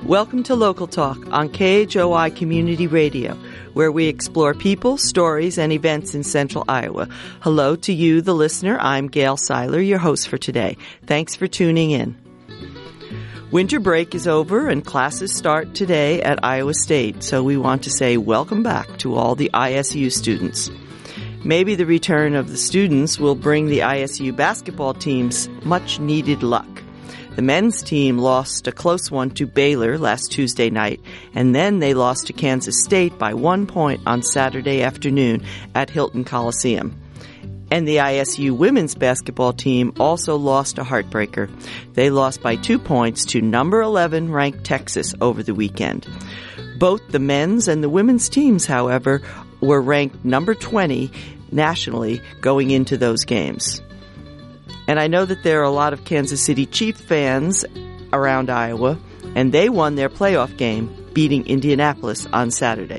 Welcome to Local Talk on KHOI Community Radio, where we explore people, stories, and events in central Iowa. Hello to you, the listener. I'm Gail Seiler, your host for today. Thanks for tuning in. Winter break is over and classes start today at Iowa State, so we want to say welcome back to all the ISU students. Maybe the return of the students will bring the ISU basketball teams much needed luck. The men's team lost a close one to Baylor last Tuesday night, and then they lost to Kansas State by 1 point on Saturday afternoon at Hilton Coliseum. And the ISU women's basketball team also lost a heartbreaker. They lost by 2 points to number 11 ranked Texas over the weekend. Both the men's and the women's teams, however, were ranked number 20 nationally going into those games. And I know that there are a lot of Kansas City Chiefs fans around Iowa, and they won their playoff game, beating Indianapolis on Saturday.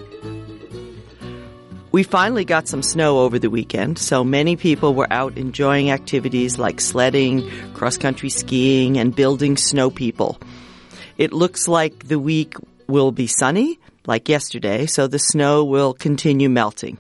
We finally got some snow over the weekend, so many people were out enjoying activities like sledding, cross-country skiing, and building snow people. It looks like the week will be sunny, like yesterday, so the snow will continue melting.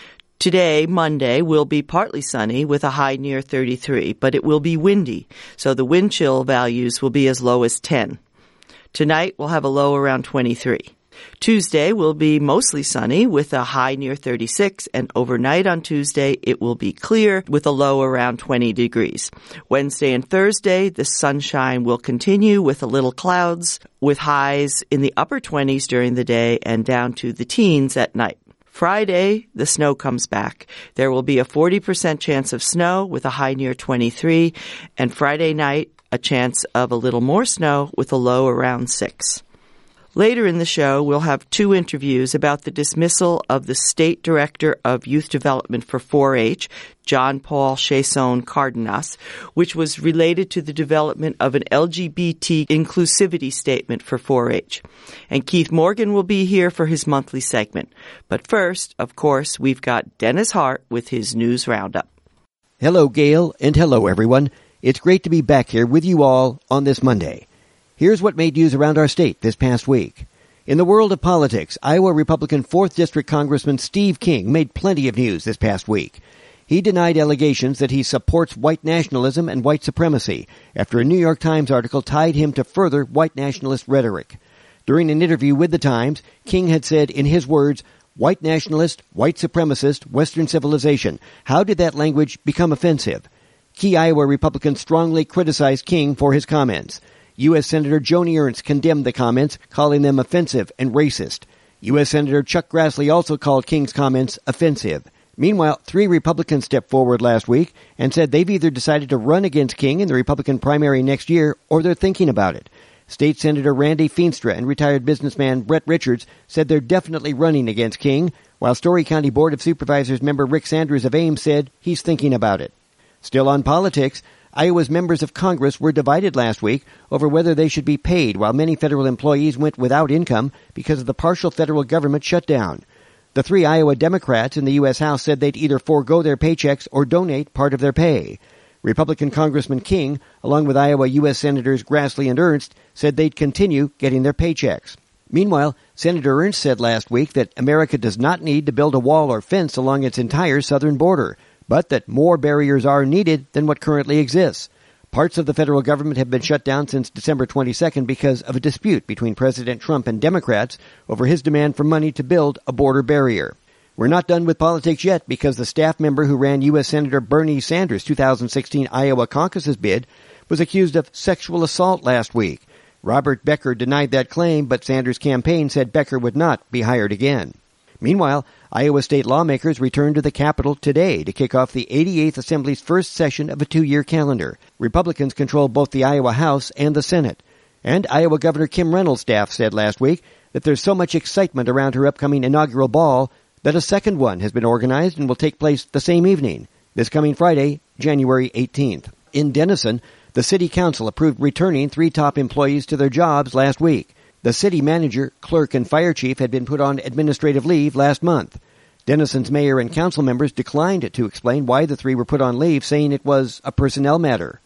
Today, Monday, will be partly sunny with a high near 33, but it will be windy, so the wind chill values will be as low as 10. Tonight, we'll have a low around 23. Tuesday will be mostly sunny with a high near 36, and overnight on Tuesday, it will be clear with a low around 20 degrees. Wednesday and Thursday, the sunshine will continue with a little clouds, with highs in the upper 20s during the day and down to the teens at night. Friday, the snow comes back. There will be a 40% chance of snow with a high near 23, and Friday night, a chance of a little more snow with a low around 6. Later in the show, we'll have 2 interviews about the dismissal of the State Director of Youth Development for 4-H, John Paul Chason Cardenas, which was related to the development of an LGBT inclusivity statement for 4-H. And Keith Morgan will be here for his monthly segment. But first, of course, we've got Dennis Hart with his News Roundup. Hello, Gail, and hello, everyone. It's great to be back here with you all on this Monday. Here's what made news around our state this past week. In the world of politics, Iowa Republican 4th District Congressman Steve King made plenty of news this past week. He denied allegations that he supports white nationalism and white supremacy after a New York Times article tied him to further white nationalist rhetoric. During an interview with the Times, King had said, in his words, "White nationalist, white supremacist, Western civilization. How did that language become offensive?" Key Iowa Republicans strongly criticized King for his comments. U.S. Senator Joni Ernst condemned the comments, calling them offensive and racist. U.S. Senator Chuck Grassley also called King's comments offensive. Meanwhile, 3 Republicans stepped forward last week and said they've either decided to run against King in the Republican primary next year or they're thinking about it. State Senator Randy Feenstra and retired businessman Brett Richards said they're definitely running against King, while Story County Board of Supervisors member Rick Sanders of Ames said he's thinking about it. Still on politics, Iowa's members of Congress were divided last week over whether they should be paid while many federal employees went without income because of the partial federal government shutdown. The 3 Iowa Democrats in the U.S. House said they'd either forego their paychecks or donate part of their pay. Republican Congressman King, along with Iowa U.S. Senators Grassley and Ernst, said they'd continue getting their paychecks. Meanwhile, Senator Ernst said last week that America does not need to build a wall or fence along its entire southern border, but that more barriers are needed than what currently exists. Parts of the federal government have been shut down since December 22nd because of a dispute between President Trump and Democrats over his demand for money to build a border barrier. We're not done with politics yet because the staff member who ran U.S. Senator Bernie Sanders' 2016 Iowa caucus's bid was accused of sexual assault last week. Robert Becker denied that claim, but Sanders' campaign said Becker would not be hired again. Meanwhile, Iowa state lawmakers returned to the Capitol today to kick off the 88th Assembly's first session of a 2-year calendar. Republicans control both the Iowa House and the Senate. And Iowa Governor Kim Reynolds' staff said last week that there's so much excitement around her upcoming inaugural ball that a second one has been organized and will take place the same evening, this coming Friday, January 18th. In Denison, the City Council approved returning 3 top employees to their jobs last week. The city manager, clerk, and fire chief had been put on administrative leave last month. Denison's mayor and council members declined to explain why the 3 were put on leave, saying it was a personnel matter.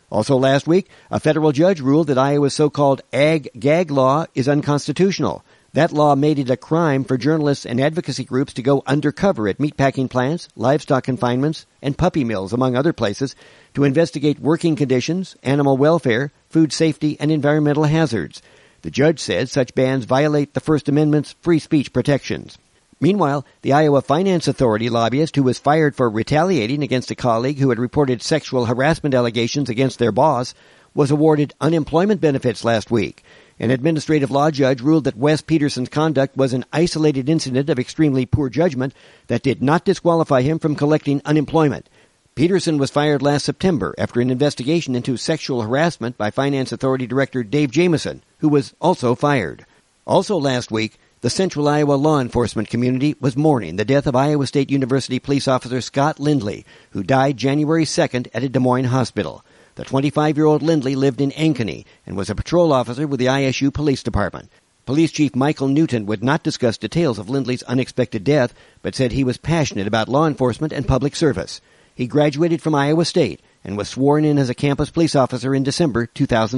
Also last week, a federal judge ruled that Iowa's so-called ag-gag law is unconstitutional. That law made it a crime for journalists and advocacy groups to go undercover at meatpacking plants, livestock confinements, and puppy mills, among other places, to investigate working conditions, animal welfare, food safety, and environmental hazards. The judge said such bans violate the First Amendment's free speech protections. Meanwhile, the Iowa Finance Authority lobbyist who was fired for retaliating against a colleague who had reported sexual harassment allegations against their boss was awarded unemployment benefits last week. An administrative law judge ruled that Wes Peterson's conduct was an isolated incident of extremely poor judgment that did not disqualify him from collecting unemployment. Peterson was fired last September after an investigation into sexual harassment by Finance Authority Director Dave Jamieson, who was also fired. Also last week, the Central Iowa law enforcement community was mourning the death of Iowa State University police officer Scott Lindley, who died January 2nd at a Des Moines hospital. The 25-year-old Lindley lived in Ankeny and was a patrol officer with the ISU Police Department. Police Chief Michael Newton would not discuss details of Lindley's unexpected death, but said he was passionate about law enforcement and public service. He graduated from Iowa State and was sworn in as a campus police officer in December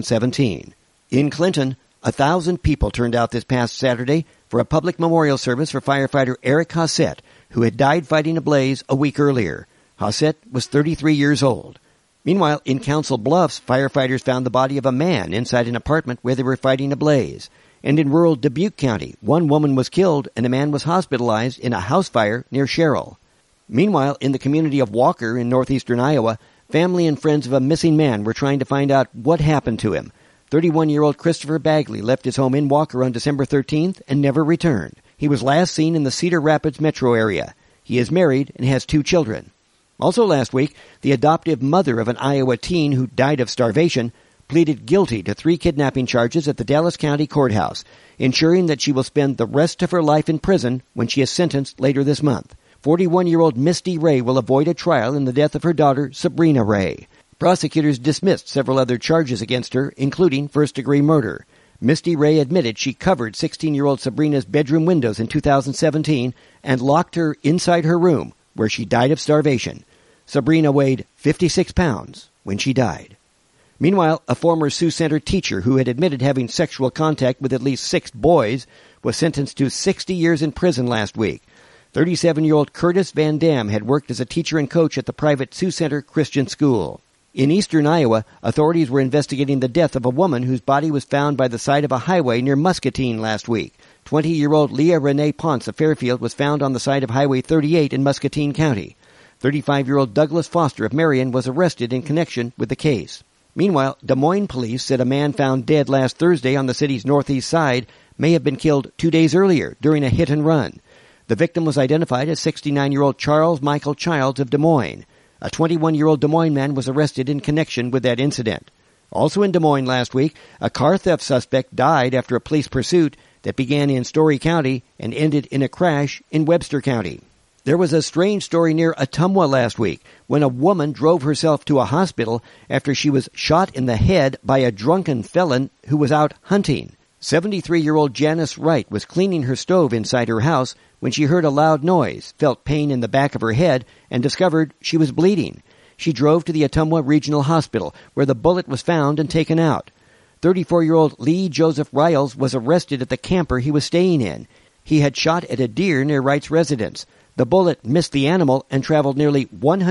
2017. In Clinton, 1,000 people turned out this past Saturday for a public memorial service for firefighter Eric Hossett, who had died fighting a blaze a week earlier. Hossett was 33 years old. Meanwhile, in Council Bluffs, firefighters found the body of a man inside an apartment where they were fighting a blaze. And in rural Dubuque County, one woman was killed and a man was hospitalized in a house fire near Sherrill. Meanwhile, in the community of Walker in northeastern Iowa, family and friends of a missing man were trying to find out what happened to him. 31-year-old Christopher Bagley left his home in Walker on December 13th and never returned. He was last seen in the Cedar Rapids metro area. He is married and has 2 children. Also last week, the adoptive mother of an Iowa teen who died of starvation pleaded guilty to 3 kidnapping charges at the Dallas County Courthouse, ensuring that she will spend the rest of her life in prison when she is sentenced later this month. 41-year-old Misty Ray will avoid a trial in the death of her daughter, Sabrina Ray. Prosecutors dismissed several other charges against her, including first-degree murder. Misty Ray admitted she covered 16-year-old Sabrina's bedroom windows in 2017 and locked her inside her room, where she died of starvation. Sabrina weighed 56 pounds when she died. Meanwhile, a former Sioux Center teacher who had admitted having sexual contact with at least 6 boys was sentenced to 60 years in prison last week. 37-year-old Curtis Van Dam had worked as a teacher and coach at the private Sioux Center Christian School. In eastern Iowa, authorities were investigating the death of a woman whose body was found by the side of a highway near Muscatine last week. 20-year-old Leah Renee Ponce of Fairfield was found on the side of Highway 38 in Muscatine County. 35-year-old Douglas Foster of Marion was arrested in connection with the case. Meanwhile, Des Moines police said a man found dead last Thursday on the city's northeast side may have been killed 2 days earlier during a hit-and-run. The victim was identified as 69-year-old Charles Michael Childs of Des Moines. A 21-year-old Des Moines man was arrested in connection with that incident. Also in Des Moines last week, a car theft suspect died after a police pursuit that began in Story County and ended in a crash in Webster County. There was a strange story near Ottumwa last week when a woman drove herself to a hospital after she was shot in the head by a drunken felon who was out hunting. 73-year-old Janice Wright was cleaning her stove inside her house when she heard a loud noise, felt pain in the back of her head, and discovered she was bleeding. She drove to the Ottumwa Regional Hospital, where the bullet was found and taken out. 34-year-old Lee Joseph Riles was arrested at the camper he was staying in. He had shot at a deer near Wright's residence. The bullet missed the animal and traveled nearly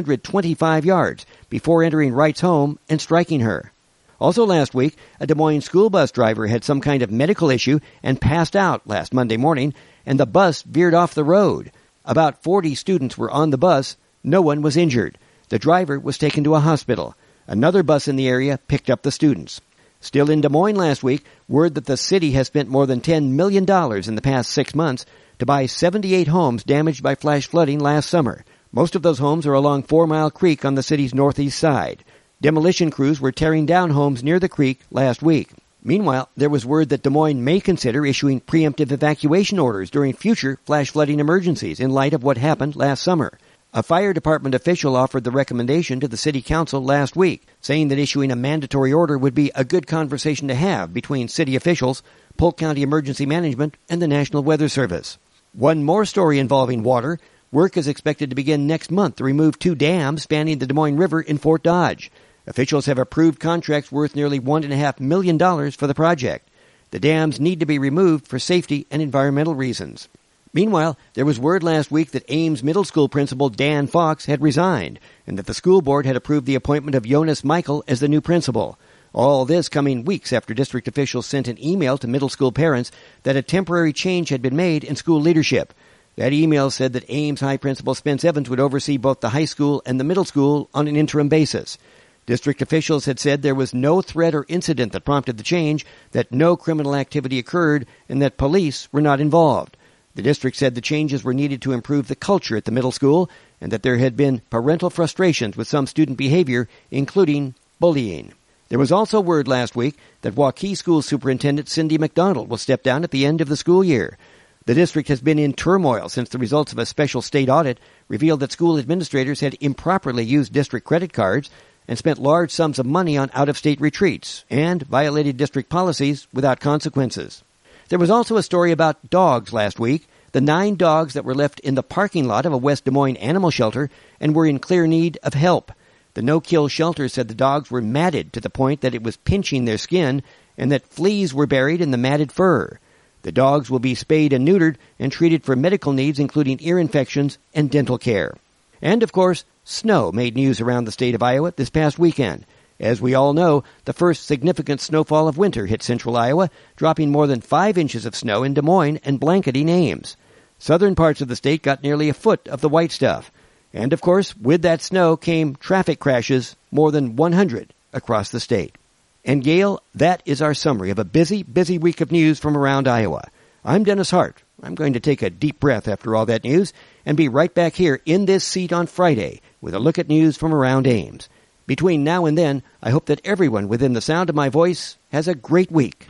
125 yards before entering Wright's home and striking her. Also last week, a Des Moines school bus driver had some kind of medical issue and passed out last Monday morning, and the bus veered off the road. About 40 students were on the bus. No one was injured. The driver was taken to a hospital. Another bus in the area picked up the students. Still in Des Moines last week, word that the city has spent more than $10 million in the past 6 months to buy 78 homes damaged by flash flooding last summer. Most of those homes are along 4 Mile Creek on the city's northeast side. Demolition crews were tearing down homes near the creek last week. Meanwhile, there was word that Des Moines may consider issuing preemptive evacuation orders during future flash flooding emergencies in light of what happened last summer. A fire department official offered the recommendation to the city council last week, saying that issuing a mandatory order would be a good conversation to have between city officials, Polk County Emergency Management, and the National Weather Service. One more story involving water. Work is expected to begin next month to remove 2 dams spanning the Des Moines River in Fort Dodge. Officials have approved contracts worth nearly $1.5 million for the project. The dams need to be removed for safety and environmental reasons. Meanwhile, there was word last week that Ames Middle School principal Dan Fox had resigned and that the school board had approved the appointment of Jonas Michael as the new principal. All this coming weeks after district officials sent an email to middle school parents that a temporary change had been made in school leadership. That email said that Ames High Principal Spence Evans would oversee both the high school and the middle school on an interim basis. District officials had said there was no threat or incident that prompted the change, that no criminal activity occurred, and that police were not involved. The district said the changes were needed to improve the culture at the middle school and that there had been parental frustrations with some student behavior, including bullying. There was also word last week that Waukee School Superintendent Cindy McDonald will step down at the end of the school year. The district has been in turmoil since the results of a special state audit revealed that school administrators had improperly used district credit cards and spent large sums of money on out-of-state retreats and violated district policies without consequences. There was also a story about dogs last week, the 9 dogs that were left in the parking lot of a West Des Moines animal shelter and were in clear need of help. The no-kill shelter said the dogs were matted to the point that it was pinching their skin and that fleas were buried in the matted fur. The dogs will be spayed and neutered and treated for medical needs, including ear infections and dental care. And, of course, snow made news around the state of Iowa this past weekend. As we all know, the first significant snowfall of winter hit central Iowa, dropping more than 5 inches of snow in Des Moines and blanketing Ames. Southern parts of the state got nearly a foot of the white stuff. And, of course, with that snow came traffic crashes, more than 100 across the state. And, Gail, that is our summary of a busy, busy week of news from around Iowa. I'm Dennis Hart. I'm going to take a deep breath after all that news and be right back here in this seat on Friday with a look at news from around Ames. Between now and then, I hope that everyone within the sound of my voice has a great week.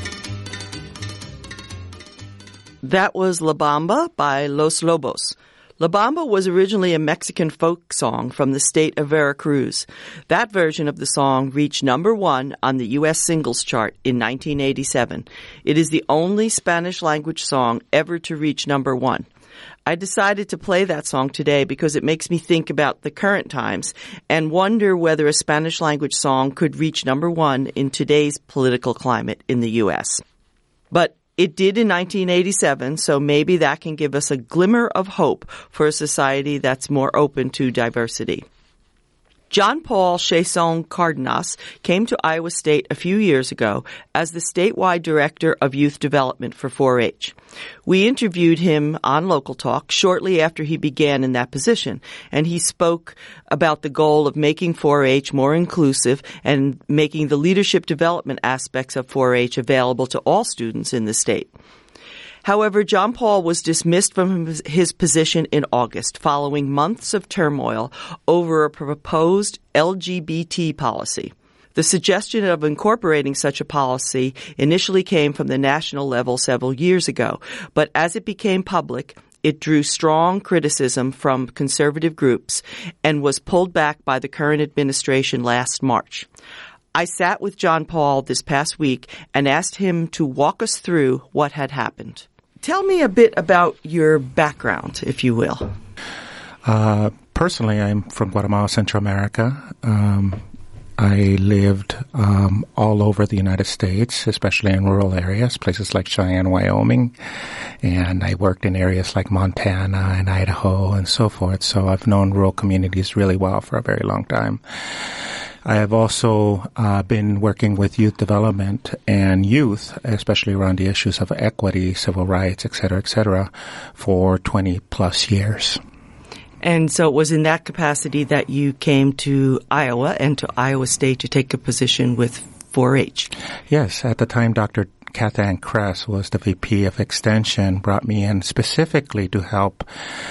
That was La Bamba by Los Lobos. La Bamba was originally a Mexican folk song from the state of Veracruz. That version of the song reached number 1 on the U.S. singles chart in 1987. It is the only Spanish-language song ever to reach number 1. I decided to play that song today because it makes me think about the current times and wonder whether a Spanish-language song could reach number 1 in today's political climate in the U.S. But it did in 1987, so maybe that can give us a glimmer of hope for a society that's more open to diversity. John Paul Chiasson Cardenas came to Iowa State a few years ago as the statewide director of youth development for 4-H. We interviewed him on Local Talk shortly after he began in that position, and he spoke about the goal of making 4-H more inclusive and making the leadership development aspects of 4-H available to all students in the state. However, John Paul was dismissed from his position in August following months of turmoil over a proposed LGBT policy. The suggestion of incorporating such a policy initially came from the national level several years ago, but as it became public, it drew strong criticism from conservative groups and was pulled back by the current administration last March. I sat with John Paul this past week and asked him to walk us through what had happened. Tell me a bit about your background, if you will. Personally, I'm from Guatemala, Central America. I lived all over the United States, especially in rural areas, places like Cheyenne, Wyoming, and I worked in areas like Montana and Idaho and so forth. So I've known rural communities really well for a very long time. I have also been working with youth development and youth, especially around the issues of equity, civil rights, et cetera, for 20 plus years. And so it was in that capacity that you came to Iowa and to Iowa State to take a position with 4-H. Yes, at the time, Dr. Kathann Kress was the VP of Extension, brought me in specifically to help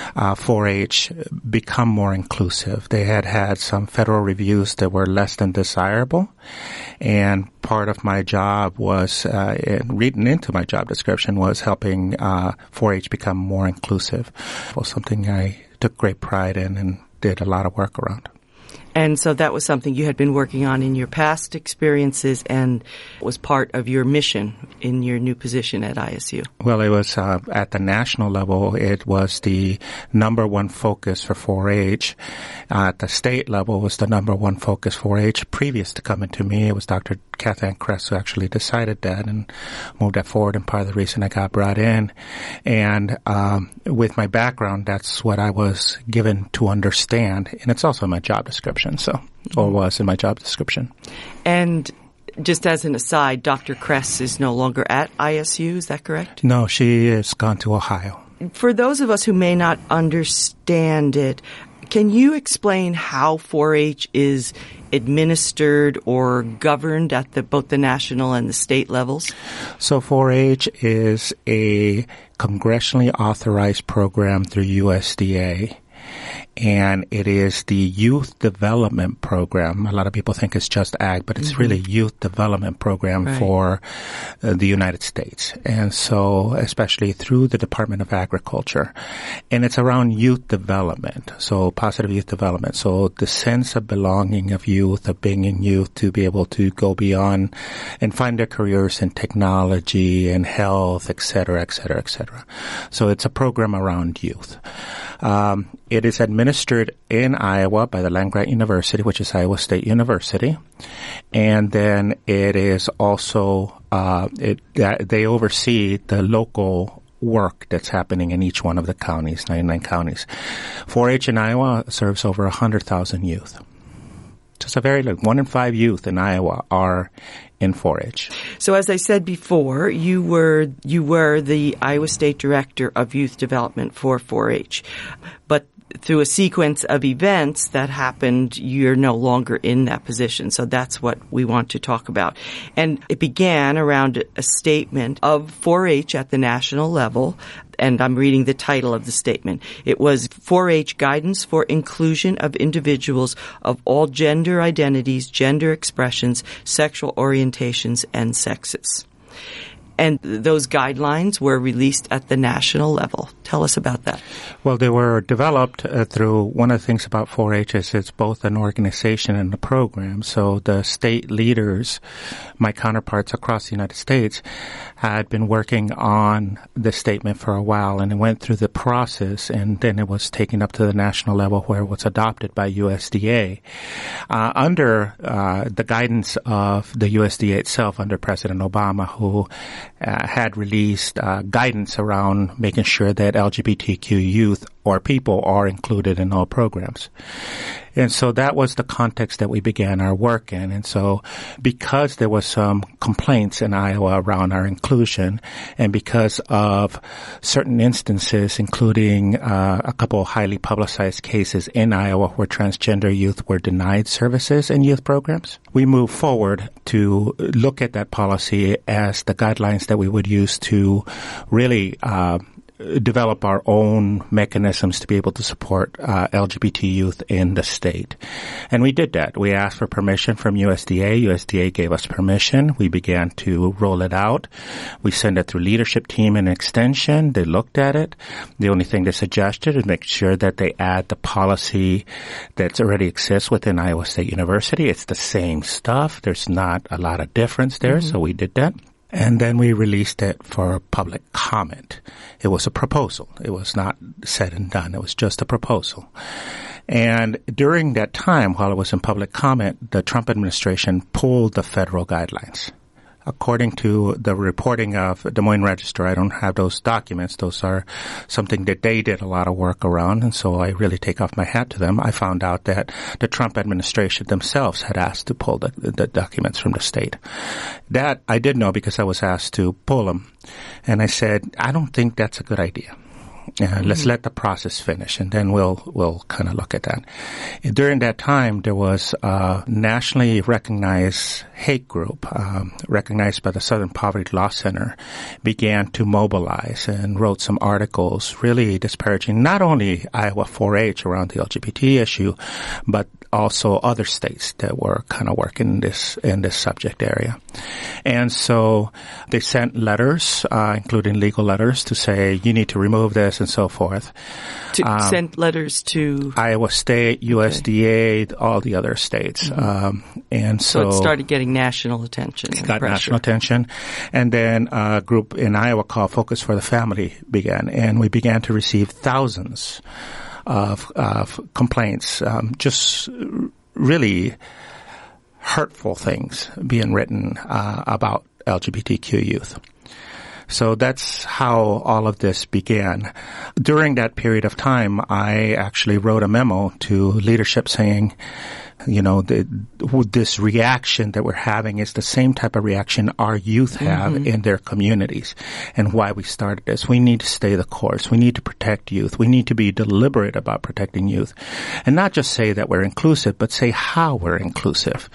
4-H become more inclusive. They had had some federal reviews that were less than desirable, and part of my job was, reading into my job description, was helping 4-H become more inclusive. It was something I took great pride in and did a lot of work around. And so that was something you had been working on in your past experiences and was part of your mission in your new position at ISU. Well, it was at the national level, it was the number one focus for 4-H. At the state level, it was the number one focus for 4-H. Previous to coming to me, it was Dr. Kathann Kress who actually decided that and moved that forward, and part of the reason I got brought in. And with my background, that's what I was given to understand, and it's also my job description. Or was in my job description. And just as an aside, Dr. Kress is no longer at ISU, is that correct? No, she has gone to Ohio. For those of us who may not understand it, can you explain how 4-H is administered or governed at both the national and the state levels? So 4-H is a congressionally authorized program through USDA. And it is the youth development program. A lot of people think it's just ag, but it's really youth development program for the United States. And so, especially through the Department of Agriculture. And it's around youth development, so positive youth development. So the sense of belonging of youth, of being in youth, to be able to go beyond and find their careers in technology and health, et cetera, et cetera, et cetera. So it's a program around youth. It is administered in Iowa by the Land-Grant University, which is Iowa State University. And then it is also, they oversee the local work that's happening in each one of the counties, 99 counties. 4-H in Iowa serves over 100,000 youth. Just a very, 1 in 5 youth in Iowa are in 4-H. So as I said before, you were the Iowa State Director of Youth Development for 4-H. But through a sequence of events that happened, you're no longer in that position. So that's what we want to talk about. And it began around a statement of 4-H at the national level. And I'm reading the title of the statement. It was 4-H Guidance for Inclusion of Individuals of All Gender Identities, Gender Expressions, Sexual Orientations, and Sexes. And those guidelines were released at the national level. Tell us about that. Well, they were developed through one of the things about 4-H is it's both an organization and a program. So the state leaders, my counterparts across the United States, had been working on the statement for a while, and it went through the process, and then it was taken up to the national level where it was adopted by USDA. Under the guidance of the USDA itself, under President Obama, who had released guidance around making sure that LGBTQ youth or people are included in all programs. And so that was the context that we began our work in. And so because there was some complaints in Iowa around our inclusion, and because of certain instances, including a couple of highly publicized cases in Iowa where transgender youth were denied services in youth programs, we moved forward to look at that policy as the guidelines that we would use to really develop our own mechanisms to be able to support LGBT youth in the state. And we did that. We asked for permission from USDA. USDA gave us permission. We began to roll it out. We sent it through leadership team and extension. They looked at it. The only thing they suggested is make sure that they add the policy that already exists within Iowa State University. It's the same stuff. There's not a lot of difference there, so we did that. And then we released it for public comment. It was a proposal. It was not said and done. It was just a proposal. And during that time, while it was in public comment, the Trump administration pulled the federal guidelines. According to the reporting of Des Moines Register, I don't have those documents. Those are something that they did a lot of work around, and so I really take off my hat to them. I found out that the Trump administration themselves had asked to pull the documents from the state. That I did know because I was asked to pull them, and I said, I don't think that's a good idea. Let's let the process finish, and then we'll kind of look at that. During that time, there was a nationally recognized hate group, recognized by the Southern Poverty Law Center, began to mobilize and wrote some articles really disparaging not only Iowa 4-H around the LGBT issue, but also other states that were kind of working in this subject area. And so they sent letters, including legal letters, to say, you need to remove this and so forth. Sent letters to Iowa State, USDA, all the other states. And so it started getting national attention. It got national attention. And then a group in Iowa called Focus for the Family began. And we began to receive thousands of complaints, just really hurtful things being written about LGBTQ youth. So that's how all of this began. During that period of time, I actually wrote a memo to leadership saying, you know, this reaction that we're having is the same type of reaction our youth have in their communities, and why we started this. We need to stay the course. We need to protect youth. We need to be deliberate about protecting youth, and not just say that we're inclusive, but say how we're inclusive.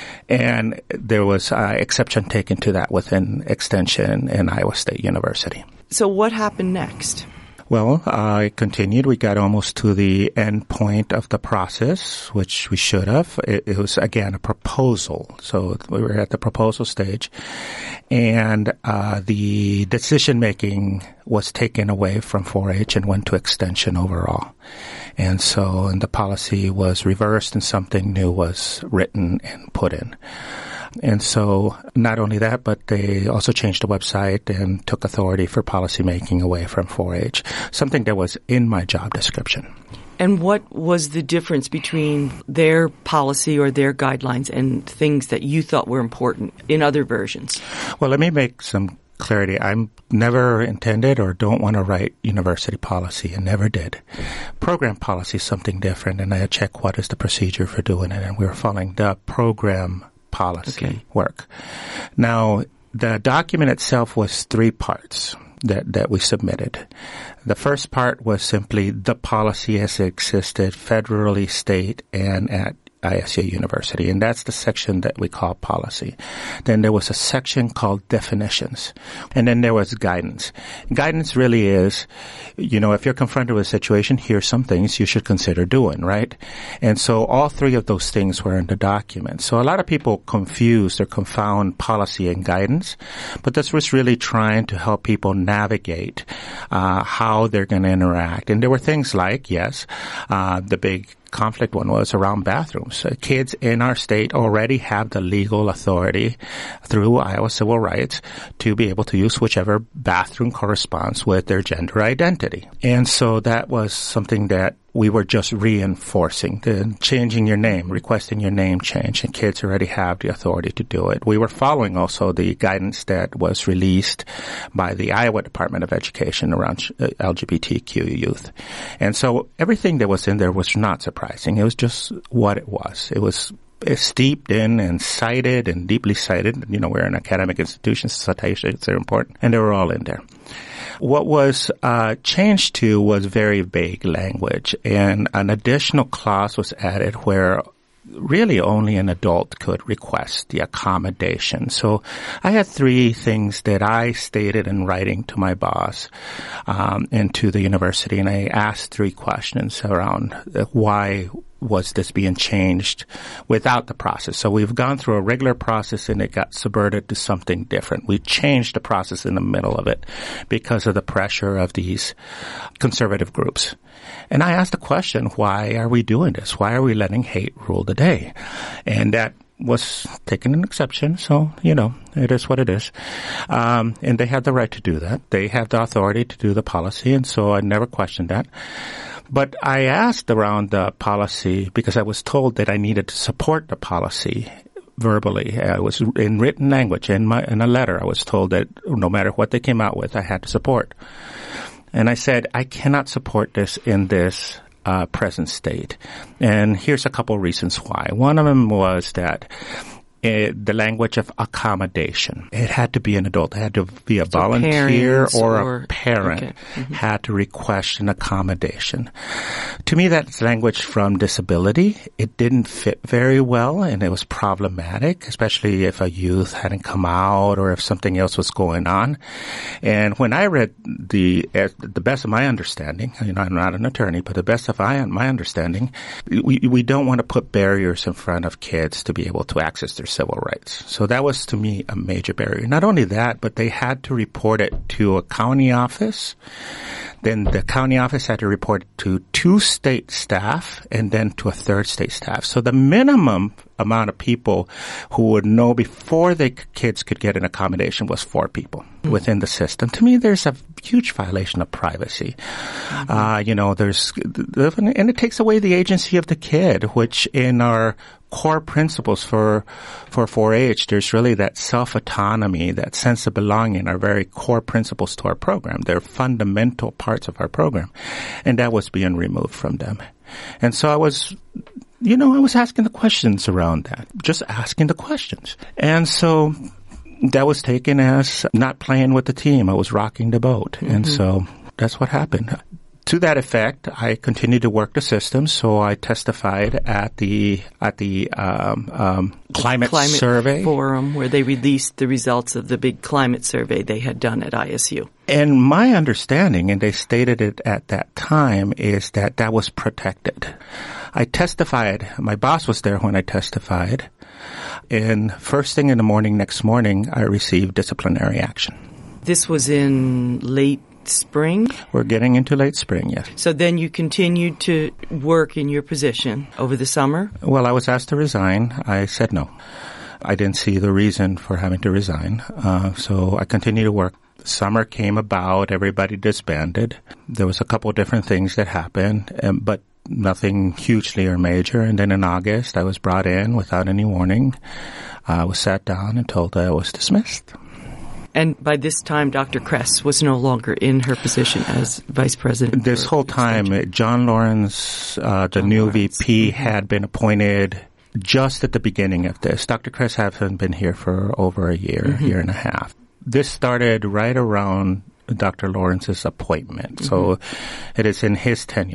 And there was exception taken to that within Extension and Iowa State University. So what happened next? Well, I continued. We got almost to the end point of the process, which we should have. It was, again, a proposal. So we were at the proposal stage. And the decision-making was taken away from 4-H and went to Extension overall. And so the policy was reversed and something new was written and put in. And so not only that, but they also changed the website and took authority for policymaking away from 4-H, something that was in my job description. And what was the difference between their policy or their guidelines and things that you thought were important in other versions? Well, let me make some clarity. I'm never intended or don't want to write university policy and never did. Program policy is something different, and I check what is the procedure for doing it, and we were following the program policy work. Now, the document itself was 3 parts that we submitted. The first part was simply the policy as it existed federally, state, and at ISU University, and that's the section that we call policy. Then there was a section called definitions, and then there was guidance. Guidance really is, if you're confronted with a situation, here's some things you should consider doing, right? And so all three of those things were in the document. So a lot of people confuse or confound policy and guidance, but this was really trying to help people navigate how they're going to interact. And there were things like, the big conflict one was around bathrooms. Kids in our state already have the legal authority through Iowa civil rights to be able to use whichever bathroom corresponds with their gender identity. And so that was something that we were just reinforcing, changing your name, requesting your name change, and kids already have the authority to do it. We were following also the guidance that was released by the Iowa Department of Education around LGBTQ youth. And so everything that was in there was not surprising. It was just what it was. It was steeped in and cited and deeply cited. We're an academic institution, so citations are important, and they were all in there. What was changed to was very vague language, and an additional clause was added where really only an adult could request the accommodation. So I had three things that I stated in writing to my boss and to the university, and I asked three questions around why was this being changed without the process. So we've gone through a regular process and it got subverted to something different. We changed the process in the middle of it because of the pressure of these conservative groups. And I asked the question, why are we doing this? Why are we letting hate rule the day? And that was taken an exception, so, it is what it is. And they have the right to do that. They have the authority to do the policy, and so I never questioned that. But I asked around the policy because I was told that I needed to support the policy verbally. I was in written language. In a letter, I was told that no matter what they came out with, I had to support. And I said, I cannot support this in this present state. And here's a couple reasons why. One of them was that the language of accommodation. It had to be an adult. It had to be a volunteer or a parent had to request an accommodation. To me, that's language from disability. It didn't fit very well, and it was problematic, especially if a youth hadn't come out or if something else was going on. And when I read the best of my understanding, I'm not an attorney, but the best of my understanding, we don't want to put barriers in front of kids to be able to access their civil rights. So that was, to me, a major barrier. Not only that, but they had to report it to a county office. Then the county office had to report it to 2 state staff and then to a 3rd state staff. So the minimum amount of people who would know before the kids could get an accommodation was 4 people within the system. To me, there's a huge violation of privacy. And it takes away the agency of the kid, which in our core principles for 4-H, there's really that self-autonomy, that sense of belonging are very core principles to our program. They're fundamental parts of our program. And that was being removed from them. And so I was asking the questions around that, just asking the questions. And so that was taken as not playing with the team. I was rocking the boat. And so that's what happened. To that effect, I continued to work the system, so I testified at the climate survey forum where they released the results of the big climate survey they had done at ISU. And my understanding, and they stated it at that time, is that was protected. I testified. My boss was there when I testified, and first thing in the morning, next morning, I received disciplinary action. This was in late spring? We're getting into late spring, yes. So then you continued to work in your position over the summer? Well, I was asked to resign. I said no. I didn't see the reason for having to resign. So I continued to work. Summer came about. Everybody disbanded. There was a couple of different things that happened, but nothing hugely or major. And then in August, I was brought in without any warning. I was sat down and told I was dismissed. And by this time, Dr. Kress was no longer in her position as vice president. This whole time, John Lawrence, the new VP, had been appointed just at the beginning of this. Dr. Kress hasn't been here for over a year, year and a half. This started right around Dr. Lawrence's appointment. So it is in his tenure.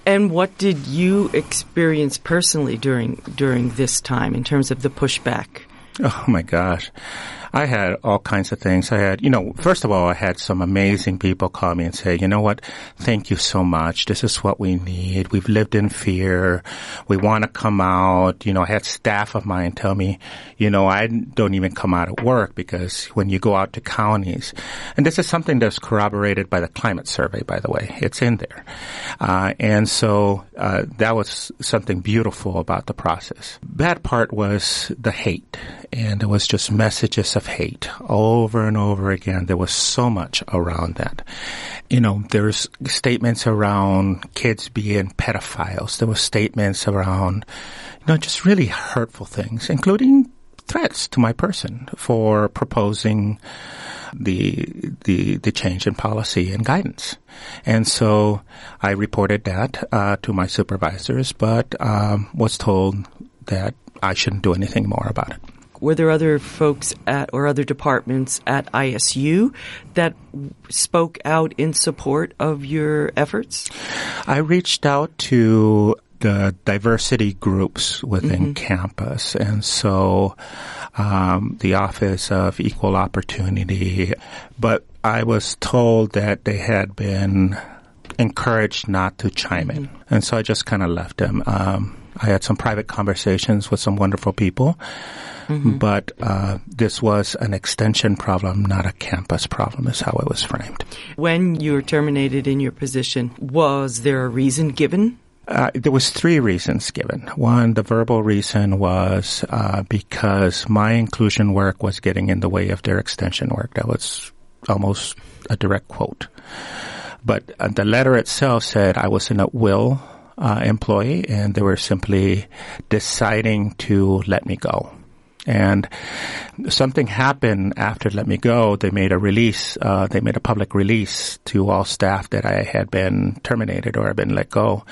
And what did you experience personally during this time in terms of the pushback? Oh my gosh. I had all kinds of things. I had, first of all, I had some amazing people call me and say, you know what, thank you so much. This is what we need. We've lived in fear. We want to come out. I had staff of mine tell me, I don't even come out at work because when you go out to counties, and this is something that's corroborated by the climate survey, by the way, it's in there. And so that was something beautiful about the process. Bad part was the hate, and there was just messages of hate over and over again. There was so much around that. There's statements around kids being pedophiles. There were statements around, just really hurtful things, including threats to my person for proposing the change in policy and guidance. And so I reported that to my supervisors, but was told that I shouldn't do anything more about it. Were there other folks or other departments at ISU that spoke out in support of your efforts? I reached out to the diversity groups within campus, and so the Office of Equal Opportunity, but I was told that they had been encouraged not to chime in, and so I just kind of left them. I had some private conversations with some wonderful people, but this was an extension problem, not a campus problem, is how it was framed. When you were terminated in your position, was there a reason given? There was 3 reasons given. One, the verbal reason was because my inclusion work was getting in the way of their extension work. That was almost a direct quote. But the letter itself said I was an at-will employee, and they were simply deciding to let me go. And something happened after Let Me Go. They made a release. They made a public release to all staff that I had been terminated or had been let go.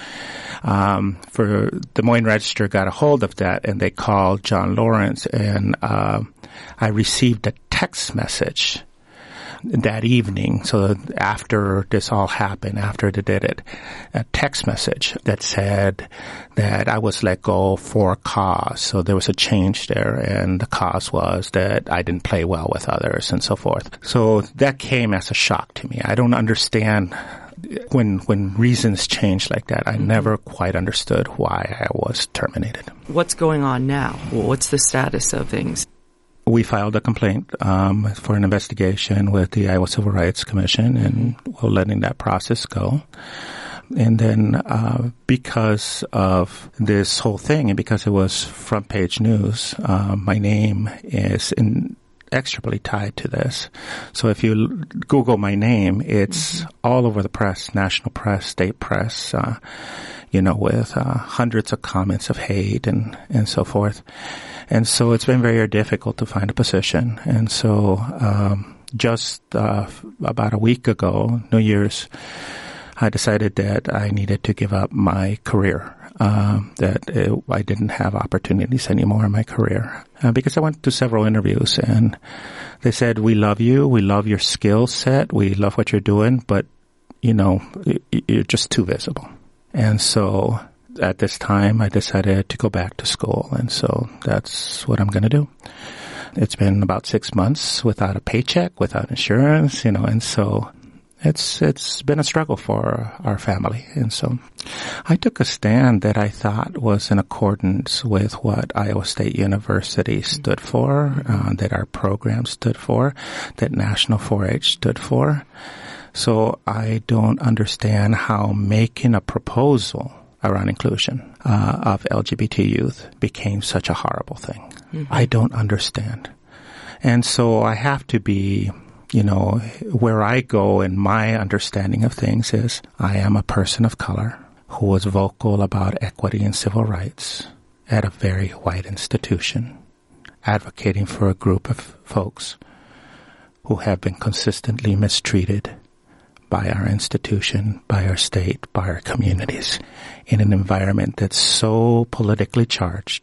For Des Moines Register got a hold of that, and they called John Lawrence, and I received a text message that evening. So after this all happened, after they did it, a text message that said that I was let go for a cause. So there was a change there, and the cause was that I didn't play well with others and so forth. So that came as a shock to me. I don't understand when reasons change like that. I never quite understood why I was terminated. What's going on now? What's the status of things? We filed a complaint for an investigation with the Iowa Civil Rights Commission, and we're letting that process go. And then because of this whole thing, and because it was front page news, my name is inextricably tied to this. So if you Google my name, it's all over the press, national press, state press, with hundreds of comments of hate and so forth. And so it's been very difficult to find a position. And so just about a week ago, New Year's, I decided that I needed to give up my career, that I didn't have opportunities anymore in my career. Because I went to several interviews, and they said, we love you, we love your skill set, we love what you're doing, but, you're just too visible. And so at this time, I decided to go back to school, and so that's what I'm going to do. It's been about 6 months without a paycheck, without insurance, and so it's been a struggle for our family. And so I took a stand that I thought was in accordance with what Iowa State University stood for, that our program stood for, that National 4-H stood for. So I don't understand how making a proposal around inclusion of LGBT youth became such a horrible thing. I don't understand. And so I have to be, where I go in my understanding of things is I am a person of color who was vocal about equity and civil rights at a very white institution, advocating for a group of folks who have been consistently mistreated by our institution, by our state, by our communities, in an environment that's so politically charged.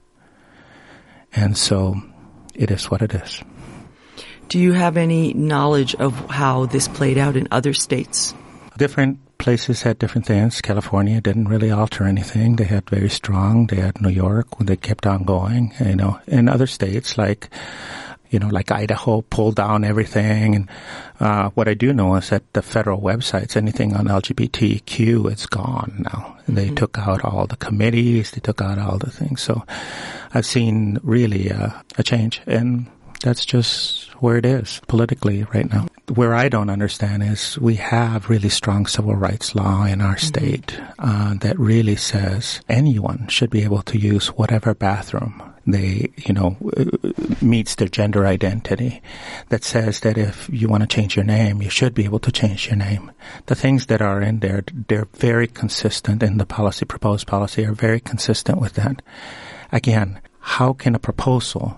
And so it is what it is. Do you have any knowledge of how this played out in other states? Different places had different things. California didn't really alter anything. They had very strong. They had New York, they kept on going, In other states like Idaho pulled down everything. And what I do know is that the federal websites, anything on LGBTQ, it's gone now. They took out all the committees. They took out all the things. So I've seen really a change. And that's just where it is politically right now. Where I don't understand is we have really strong civil rights law in our state that really says anyone should be able to use whatever bathroom they, meets their gender identity. That says that if you want to change your name, you should be able to change your name. The things that are in there, they're very consistent in the proposed policy are very consistent with that. Again, how can a proposal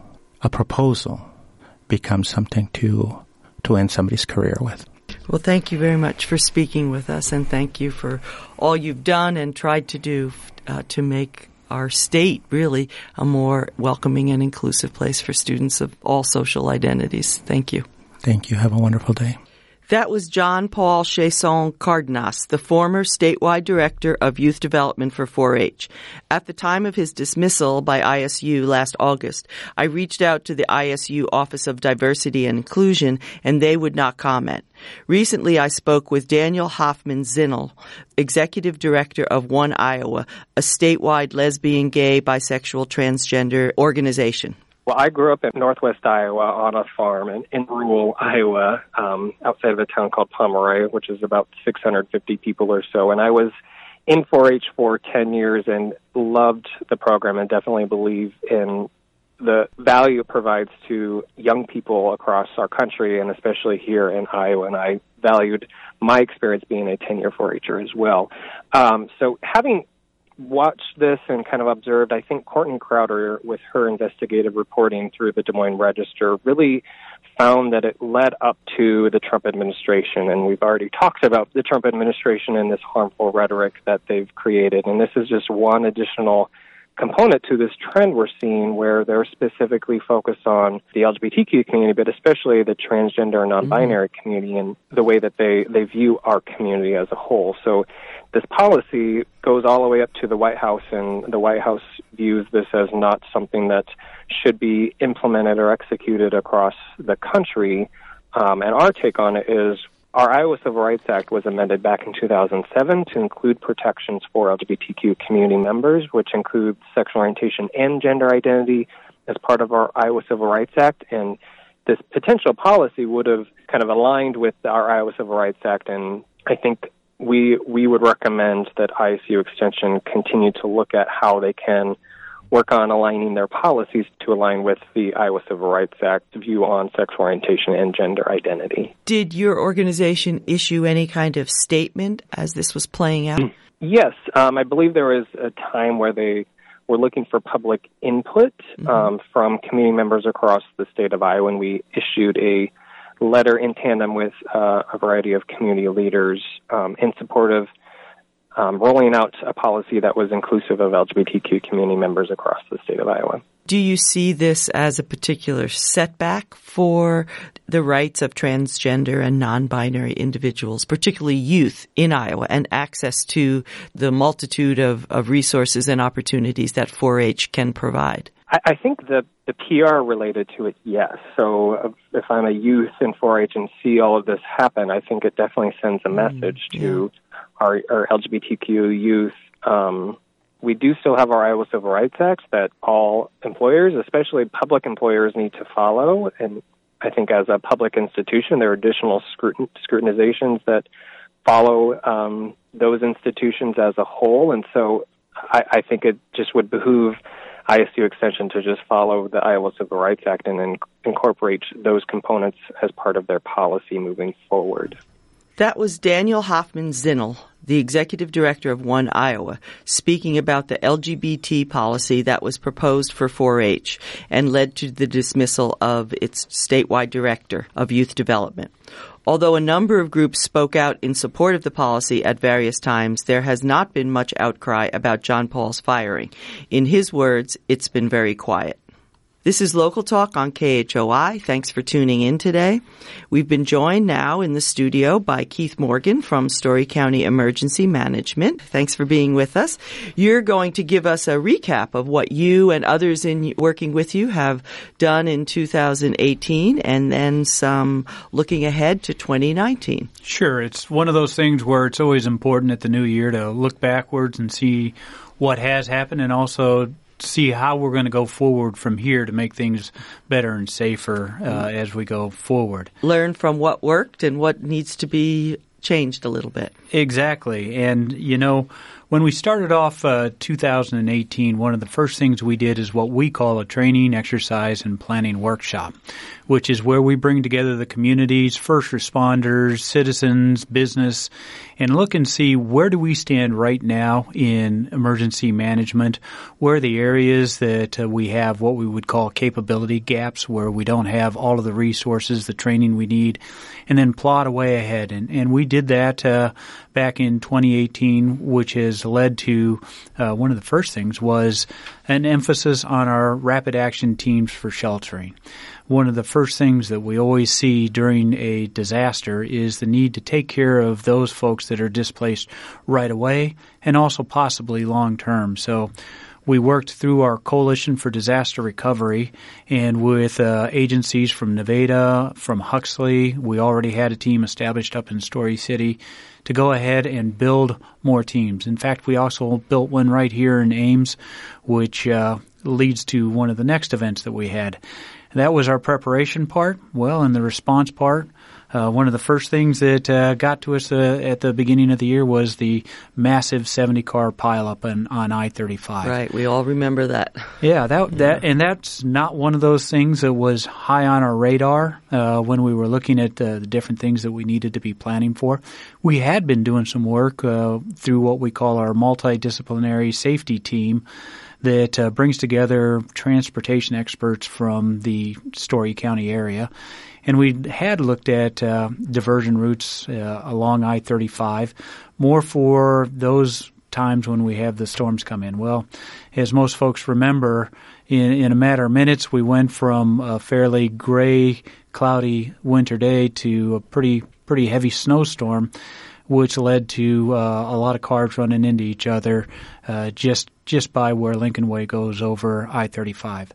become something to end somebody's career with? Well, thank you very much for speaking with us, and thank you for all you've done and tried to do to make our state really a more welcoming and inclusive place for students of all social identities. Thank you. Thank you. Have a wonderful day. That was John Paul Chiasson Cardenas, the former statewide director of youth development for 4-H. At the time of his dismissal by ISU last August, I reached out to the ISU Office of Diversity and Inclusion, and they would not comment. Recently, I spoke with Daniel Hoffman Zinnel, executive director of One Iowa, a statewide lesbian, gay, bisexual, transgender organization. Well, I grew up in northwest Iowa on a farm in rural Iowa, outside of a town called Pomeroy, which is about 650 people or so. And I was in 4-H for 10 years and loved the program and definitely believe in the value it provides to young people across our country and especially here in Iowa. And I valued my experience being a 10-year 4-H'er as well. So having watched this and kind of observed, I think Courtney Crowder, with her investigative reporting through the Des Moines Register, really found that it led up to the Trump administration. And we've already talked about the Trump administration and this harmful rhetoric that they've created. And this is just one additional component to this trend we're seeing where they're specifically focused on the LGBTQ community, but especially the transgender and non-binary community and the way that they view our community as a whole. So this policy goes all the way up to the White House, and the White House views this as not something that should be implemented or executed across the country. And our take on it is our Iowa Civil Rights Act was amended back in 2007 to include protections for LGBTQ community members, which include sexual orientation and gender identity as part of our Iowa Civil Rights Act. And this potential policy would have kind of aligned with our Iowa Civil Rights Act, and I think we would recommend that ISU Extension continue to look at how they can work on aligning their policies to align with the Iowa Civil Rights Act view on sexual orientation and gender identity. Did your organization issue any kind of statement as this was playing out? Yes. I believe there was a time where they were looking for public input from community members across the state of Iowa, and we issued a letter in tandem with a variety of community leaders in support of rolling out a policy that was inclusive of LGBTQ community members across the state of Iowa. Do you see this as a particular setback for the rights of transgender and non-binary individuals, particularly youth in Iowa, and access to the multitude of resources and opportunities that 4-H can provide? I think the PR related to it, yes. So if I'm a youth in 4-H and see all of this happen, I think it definitely sends a message to our LGBTQ youth. We do still have our Iowa Civil Rights Act that all employers, especially public employers, need to follow. And I think as a public institution, there are additional scrutinizations that follow those institutions as a whole. And so I think it just would behoove ISU Extension to just follow the Iowa Civil Rights Act and incorporate those components as part of their policy moving forward. That was Daniel Hoffman Zinnel, the executive director of One Iowa, speaking about the LGBT policy that was proposed for 4-H and led to the dismissal of its statewide director of youth development. Although a number of groups spoke out in support of the policy at various times, there has not been much outcry about John Paul's firing. In his words, it's been very quiet. This is Local Talk on KHOI. Thanks for tuning in today. We've been joined now in the studio by Keith Morgan from Story County Emergency Management. Thanks for being with us. You're going to give us a recap of what you and others in working with you have done in 2018 and then some looking ahead to 2019. Sure. It's one of those things where it's always important at the new year to look backwards and see what has happened and also see how we're going to go forward from here to make things better and safer as we go forward. Learn from what worked and what needs to be changed a little bit. Exactly. And, you know, when we started off 2018, one of the first things we did is what we call a training, exercise, and planning workshop, which is where we bring together the communities, first responders, citizens, business, and look and see where do we stand right now in emergency management, where are the areas that we have what we would call capability gaps, where we don't have all of the resources, the training we need, and then plot a way ahead. And we did that back in 2018, which has led to one of the first things was an emphasis on our rapid action teams for sheltering. One of the first things that we always see during a disaster is the need to take care of those folks that are displaced right away and also possibly long term. So we worked through our Coalition for Disaster Recovery and with agencies from Nevada, from Huxley. We already had a team established up in Story City to go ahead and build more teams. In fact, we also built one right here in Ames, which leads to one of the next events that we had. That was our preparation part. Well, in the response part, one of the first things that got to us at the beginning of the year was the massive 70-car pileup on I-35. Right, we all remember that. Yeah, and that's not one of those things that was high on our radar when we were looking at the different things that we needed to be planning for. We had been doing some work through what we call our multidisciplinary safety team that brings together transportation experts from the Story County area. And we had looked at diversion routes along I-35, more for those times when we have the storms come in. Well, as most folks remember, in a matter of minutes, we went from a fairly gray, cloudy winter day to a pretty heavy snowstorm, which led to a lot of cars running into each other just by where Lincoln Way goes over I-35.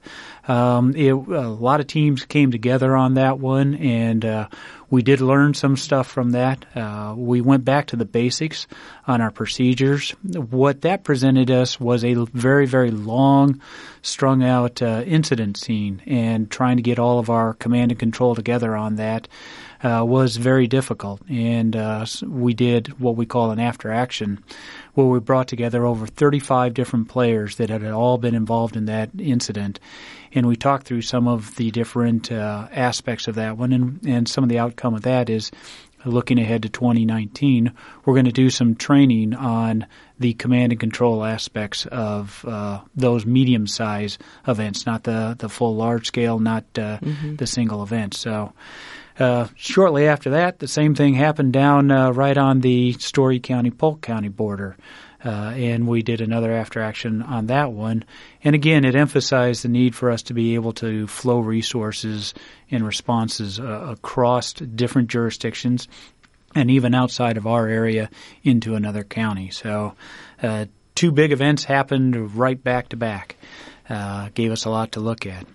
A lot of teams came together on that one, and we did learn some stuff from that. We went back to the basics on our procedures. What that presented us was a very, very long, strung-out incident scene, and trying to get all of our command and control together on that was very difficult. And we did what we call an after action, where we brought together over 35 different players that had all been involved in that incident. And we talked through some of the different aspects of that one. And some of the outcome of that is, looking ahead to 2019, we're going to do some training on the command and control aspects of those medium-size events, not the full large-scale, not the single event. So shortly after that, the same thing happened down right on the Story County-Polk County border. And we did another after action on that one. And again, it emphasized the need for us to be able to flow resources and responses across different jurisdictions and even outside of our area into another county. So two big events happened right back to back. Gave us a lot to look at.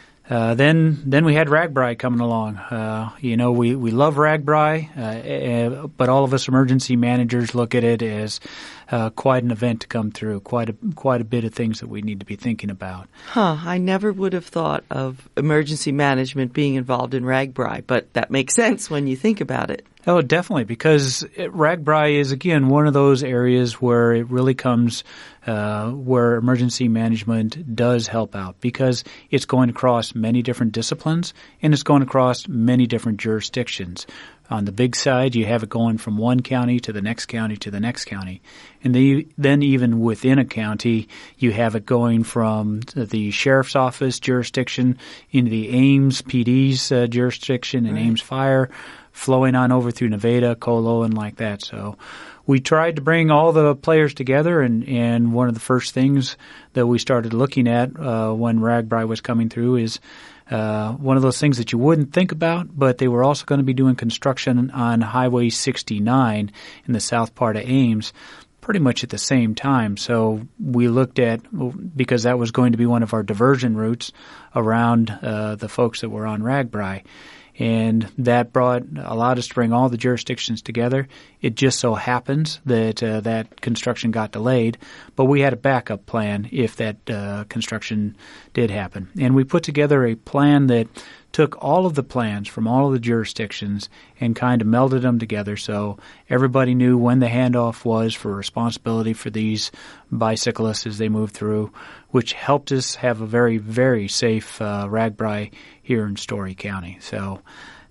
Then we had RAGBRAI coming along. We love RAGBRAI, but all of us emergency managers look at it as quite an event to come through, quite a bit of things that we need to be thinking about. I never would have thought of emergency management being involved in RAGBRAI, but that makes sense when you think about it. Oh, definitely, because RAGBRAI is, again, one of those areas where it really comes where emergency management does help out, because it's going across many different disciplines and it's going across many different jurisdictions. On the big side, you have it going from one county to the next county to the next county. And then even within a county, you have it going from the sheriff's office jurisdiction into the Ames PD's jurisdiction and Ames Fire, flowing on over through Nevada, Colo, and like that. So we tried to bring all the players together, and one of the first things that we started looking at when RAGBRAI was coming through is one of those things that you wouldn't think about, but they were also going to be doing construction on Highway 69 in the south part of Ames pretty much at the same time. So we looked at, because that was going to be one of our diversion routes around the folks that were on RAGBRAI. And that allowed us to bring all the jurisdictions together. It just so happens that that construction got delayed, but we had a backup plan if that construction did happen. And we put together a plan that took all of the plans from all of the jurisdictions and kind of melded them together so everybody knew when the handoff was for responsibility for these bicyclists as they moved through, which helped us have a very, very safe RAGBRAI here in Story County. So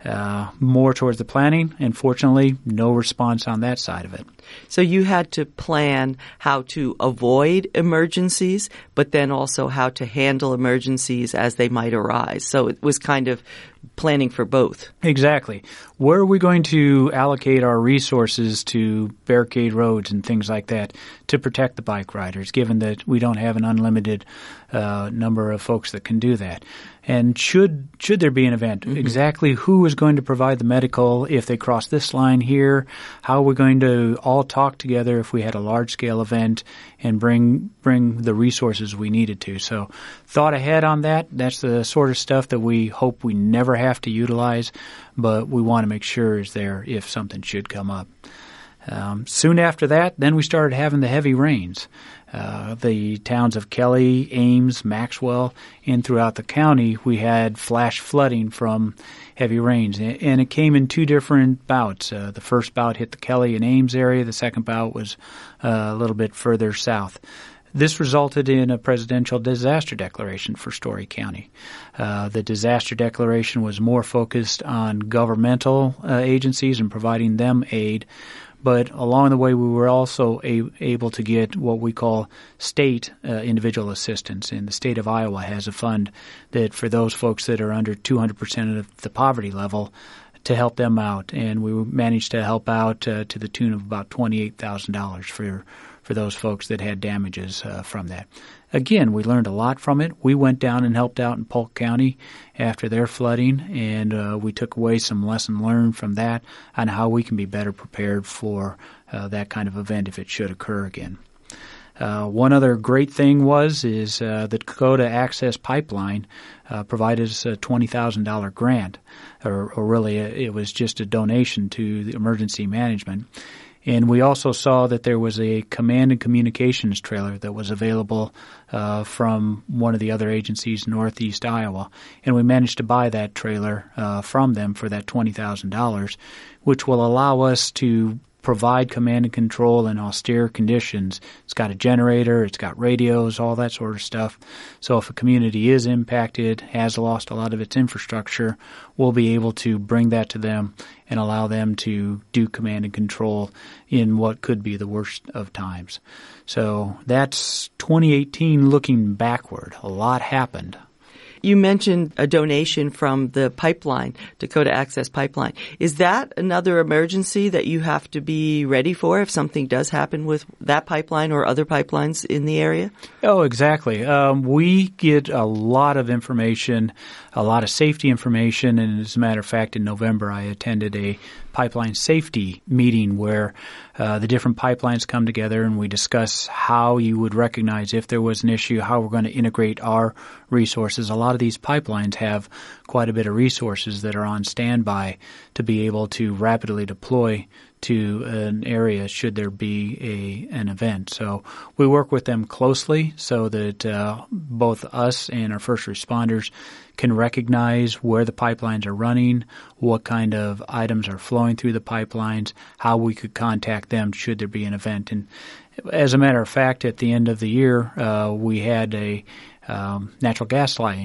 more towards the planning, and fortunately, no response on that side of it. So you had to plan how to avoid emergencies, but then also how to handle emergencies as they might arise. So it was kind of planning for both. Exactly. Where are we going to allocate our resources to barricade roads and things like that to protect the bike riders, given that we don't have an unlimited number of folks that can do that? And should there be an event, exactly who is going to provide the medical if they cross this line here? How are we going to all talk together if we had a large-scale event and bring the resources we needed to? So thought ahead on that. That's the sort of stuff that we hope we never have to utilize, but we want to make sure is there if something should come up. Soon after that, then we started having the heavy rains. The towns of Kelly, Ames, Maxwell, and throughout the county, we had flash flooding from heavy rains. And it came in two different bouts. The first bout hit the Kelly and Ames area. The second bout was a little bit further south. This resulted in a presidential disaster declaration for Story County. The disaster declaration was more focused on governmental agencies and providing them aid. But along the way, we were also able to get what we call state individual assistance. And the state of Iowa has a fund that for those folks that are under 200% of the poverty level to help them out. And we managed to help out to the tune of about $28,000 for those folks that had damages from that. Again, we learned a lot from it. We went down and helped out in Polk County after their flooding, and we took away some lesson learned from that on how we can be better prepared for that kind of event if it should occur again. One other great thing is the Dakota Access Pipeline provided us a $20,000 grant, or really it was just a donation to the emergency management. And we also saw that there was a command and communications trailer that was available from one of the other agencies in northeast Iowa. And we managed to buy that trailer from them for that $20,000, which will allow us to provide command and control in austere conditions. It's got a generator, it's got radios, all that sort of stuff. So if a community is impacted, has lost a lot of its infrastructure, we'll be able to bring that to them and allow them to do command and control in what could be the worst of times. So that's 2018 looking backward. A lot happened. You mentioned a donation from the pipeline, Dakota Access Pipeline. Is that another emergency that you have to be ready for if something does happen with that pipeline or other pipelines in the area? Oh, exactly. We get a lot of information, a lot of safety information, and as a matter of fact, in November I attended a pipeline safety meeting where the different pipelines come together and we discuss how you would recognize if there was an issue, how we're going to integrate our resources. A lot of these pipelines have quite a bit of resources that are on standby to be able to rapidly deploy to an area should there be an event. So we work with them closely so that both us and our first responders can recognize where the pipelines are running, what kind of items are flowing through the pipelines, how we could contact them should there be an event. And as a matter of fact, at the end of the year, we had a natural gas line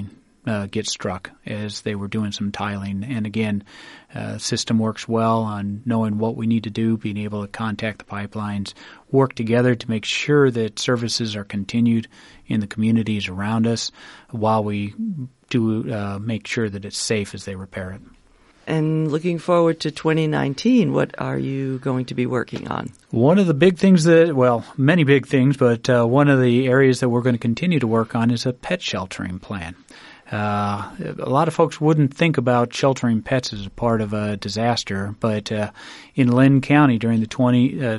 get struck as they were doing some tiling. And again, system works well on knowing what we need to do, being able to contact the pipelines, work together to make sure that services are continued in the communities around us while we do make sure that it's safe as they repair it. And looking forward to 2019, what are you going to be working on? One of the big things many big things, but one of the areas that we're going to continue to work on is a pet sheltering plan. A lot of folks wouldn't think about sheltering pets as a part of a disaster, but in Linn County during the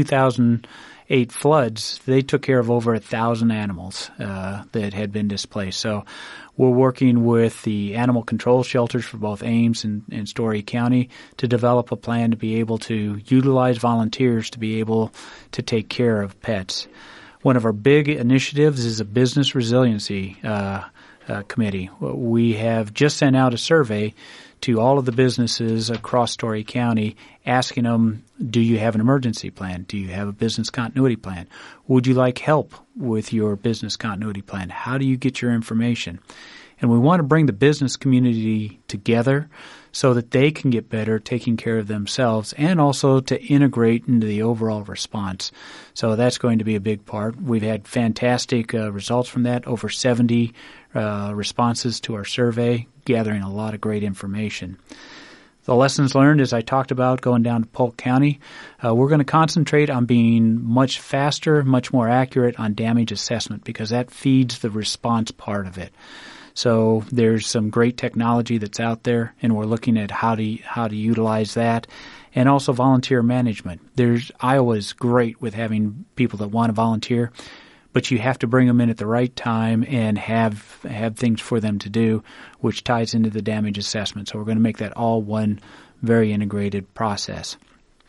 2008 floods, they took care of over 1,000 animals that had been displaced. So we're working with the animal control shelters for both Ames and Story County to develop a plan to be able to utilize volunteers to be able to take care of pets. One of our big initiatives is a business resiliency committee. We have just sent out a survey to all of the businesses across Story County asking them, do you have an emergency plan? Do you have a business continuity plan? Would you like help with your business continuity plan? How do you get your information? And we want to bring the business community together so that they can get better taking care of themselves and also to integrate into the overall response. So that's going to be a big part. We've had fantastic results from that, over 70 responses to our survey, gathering a lot of great information. The lessons learned, as I talked about going down to Polk County, we're going to concentrate on being much faster, much more accurate on damage assessment because that feeds the response part of it. So there's some great technology that's out there, and we're looking at how to utilize that, and also volunteer management. Iowa's great with having people that want to volunteer, but you have to bring them in at the right time and have things for them to do, which ties into the damage assessment. So we're going to make that all one very integrated process.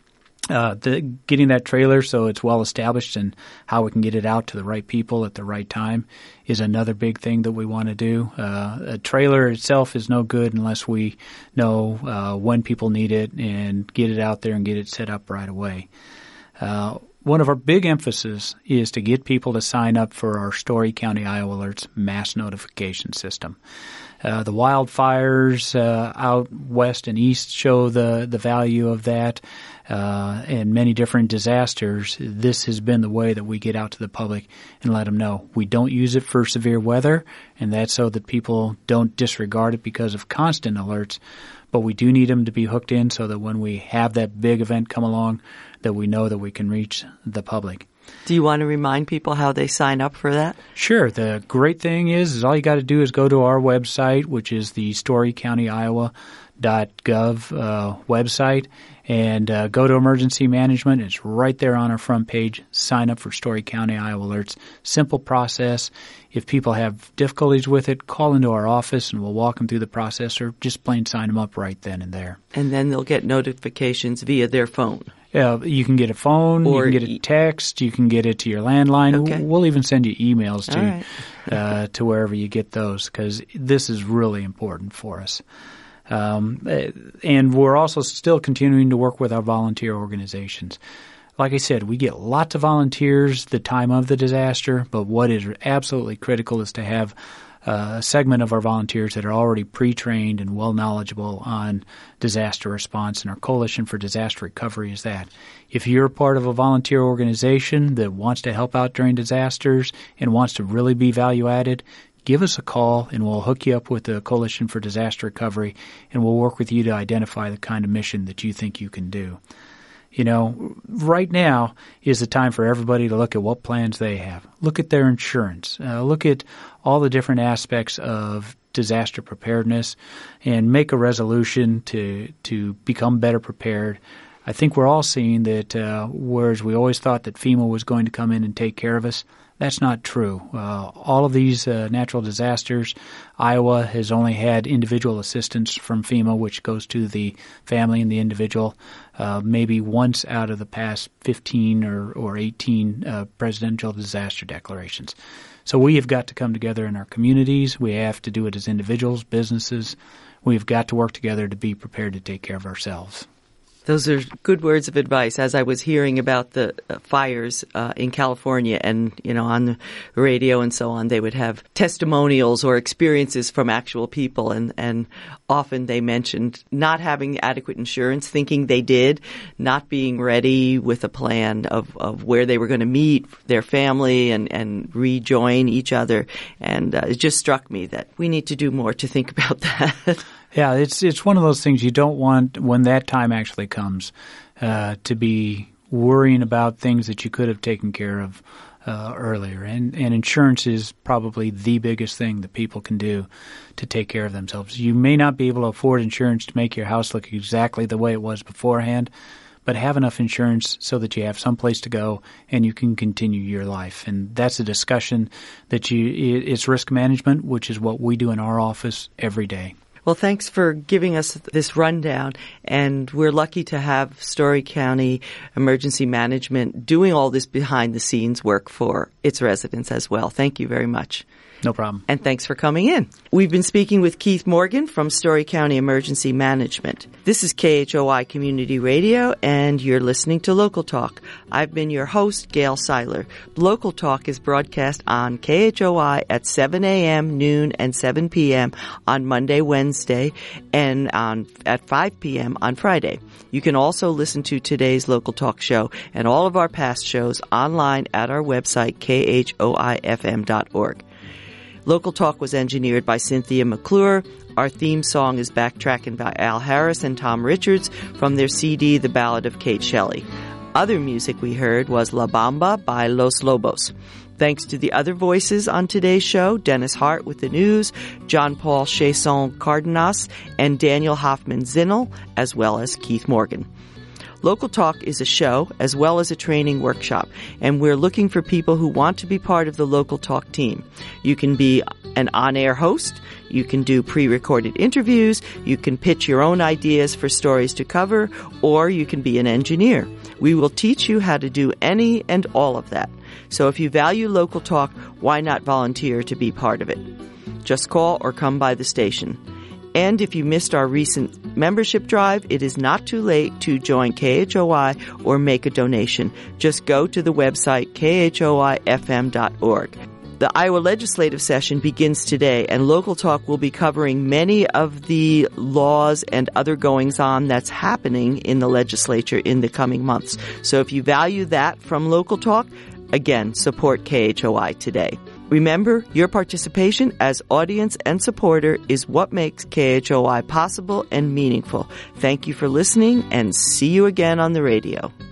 Getting that trailer so it's well established and how we can get it out to the right people at the right time is another big thing that we want to do. A trailer itself is no good unless we know when people need it and get it out there and get it set up right away. One of our big emphasis is to get people to sign up for our Story County Iowa Alerts mass notification system. The wildfires out west and east show the value of that, and many different disasters. This has been the way that we get out to the public and let them know. We don't use it for severe weather, and that's so that people don't disregard it because of constant alerts, but we do need them to be hooked in so that when we have that big event come along, that we know that we can reach the public. Do you want to remind people how they sign up for that? Sure. The great thing is all you got to do is go to our website, which is the StoryCountyIowa.gov website, and go to emergency management. It's right there on our front page. Sign up for Story County Iowa Alerts. Simple process. If people have difficulties with it, call into our office and we'll walk them through the process, or just plain sign them up right then and there. And then they'll get notifications via their phone. You can get a phone, or you can get a text, you can get it to your landline. Okay. We'll even send you emails to wherever you get those, because this is really important for us. And we're also still continuing to work with our volunteer organizations. Like I said, we get lots of volunteers the time of the disaster, but what is absolutely critical is to have a segment of our volunteers that are already pre-trained and well knowledgeable on disaster response, and our Coalition for Disaster Recovery is that. If you're part of a volunteer organization that wants to help out during disasters and wants to really be value added, give us a call and we'll hook you up with the Coalition for Disaster Recovery, and we'll work with you to identify the kind of mission that you think you can do. You know, right now is the time for everybody to look at what plans they have. Look at their insurance. Look at all the different aspects of disaster preparedness and make a resolution to become better prepared. I think we're all seeing that whereas we always thought that FEMA was going to come in and take care of us, that's not true. All of these natural disasters, Iowa has only had individual assistance from FEMA, which goes to the family and the individual, maybe once out of the past 15 or 18 presidential disaster declarations. So we have got to come together in our communities. We have to do it as individuals, businesses. We've got to work together to be prepared to take care of ourselves. Those are good words of advice. As I was hearing about the fires in California and, on the radio and so on, they would have testimonials or experiences from actual people. And often they mentioned not having adequate insurance, thinking they did, not being ready with a plan of where they were going to meet their family and rejoin each other. And it just struck me that we need to do more to think about that. Yeah, it's one of those things you don't want when that time actually comes to be worrying about things that you could have taken care of earlier. And insurance is probably the biggest thing that people can do to take care of themselves. You may not be able to afford insurance to make your house look exactly the way it was beforehand, but have enough insurance so that you have some place to go and you can continue your life. And that's a discussion that it's risk management, which is what we do in our office every day. Well, thanks for giving us this rundown, and we're lucky to have Story County Emergency Management doing all this behind-the-scenes work for its residents as well. Thank you very much. No problem. And thanks for coming in. We've been speaking with Keith Morgan from Story County Emergency Management. This is KHOI Community Radio, and you're listening to Local Talk. I've been your host, Gail Seiler. Local Talk is broadcast on KHOI at 7 a.m., noon, and 7 p.m. on Monday, Wednesday, and at 5 p.m. on Friday. You can also listen to today's Local Talk show and all of our past shows online at our website, khoifm.org. Local Talk was engineered by Cynthia McClure. Our theme song is Backtracking by Al Harris and Tom Richards from their CD, The Ballad of Kate Shelley. Other music we heard was La Bamba by Los Lobos. Thanks to the other voices on today's show, Dennis Hart with the news, John Paul Chasson Cardenas, and Daniel Hoffman Zinnel, as well as Keith Morgan. Local Talk is a show as well as a training workshop, and we're looking for people who want to be part of the Local Talk team. You can be an on-air host, you can do pre-recorded interviews, you can pitch your own ideas for stories to cover, or you can be an engineer. We will teach you how to do any and all of that. So if you value Local Talk, why not volunteer to be part of it? Just call or come by the station. And if you missed our recent membership drive, it is not too late to join KHOI or make a donation. Just go to the website khoifm.org. The Iowa legislative session begins today, and Local Talk will be covering many of the laws and other goings-on that's happening in the legislature in the coming months. So if you value that from Local Talk, again, support KHOI today. Remember, your participation as audience and supporter is what makes KHOI possible and meaningful. Thank you for listening, and see you again on the radio.